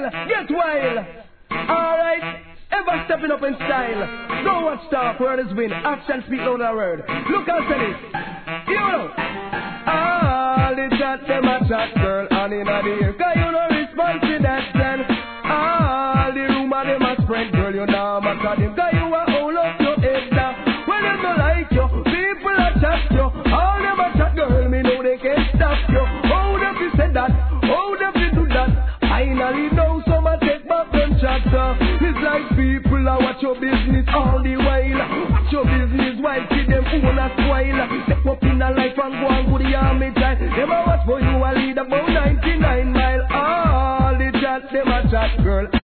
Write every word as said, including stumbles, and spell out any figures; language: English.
get wild. Alright, ever stepping up in style. Don't watch talk, word is win. Action speak louder than word. Look out at this. You know. All the chat, them a chat, girl, and in the ear. Cause you no response to that, then. All the rumor, them a spread, girl, you know matter them. Cause you a hold up your head down. When them don't like you, people a chat you. All them a chat, girl, me know they can't stop you. Hold up, you said that. Hold up, you do that. Finally know some a take back them chatter. It's like people a watch your business all the while. Watch your business while see them own a spoil. Step up in a life and go and go the army time. Them a watch for you a lead about ninety-nine mile. All the chat, them a chat, girl.